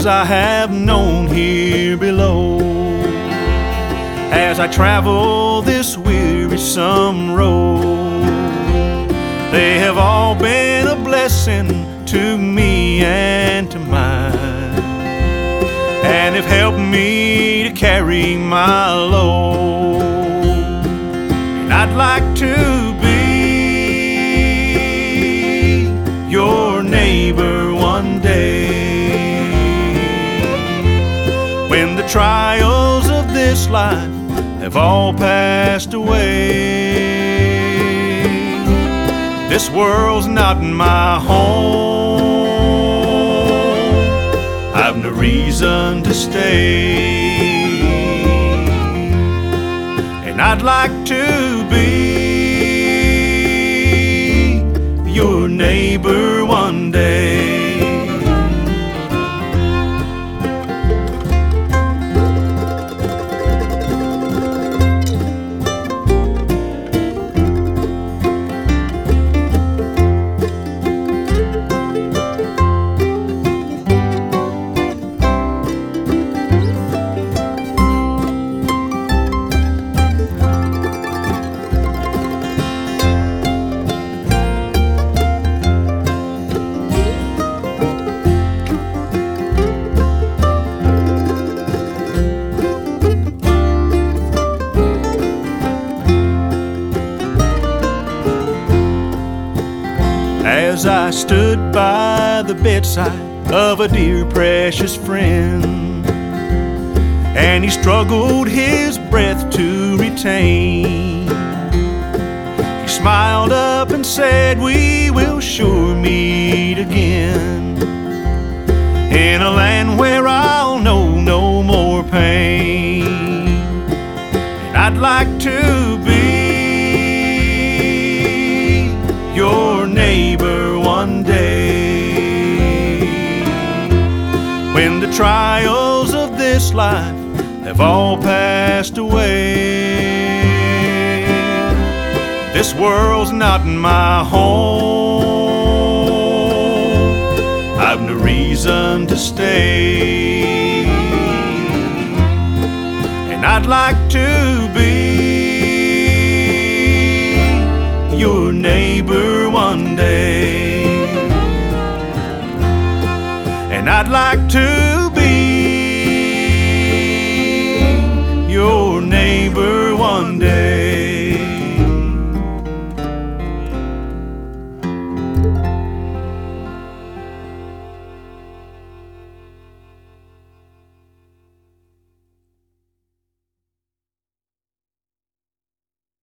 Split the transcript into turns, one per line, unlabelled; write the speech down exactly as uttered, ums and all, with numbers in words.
I have known here below. As I travel this wearisome road, they have all been a blessing to me and to mine, and have helped me to carry my load. And I'd like to be your neighbor one day, when the trials of this life have all passed away. This world's not my home, I've no reason to stay, and I'd like to be your neighbor one day. As I stood by the bedside of a dear precious friend, and he struggled his breath to retain, he smiled up and said, "We will sure meet again, in a land where I'll know no more pain." And I'd like to be your neighbor one day, when the trials of this life have all passed away. This world's not my home, I've no reason to stay, and I'd like to be your neighbor one day, and I'd like to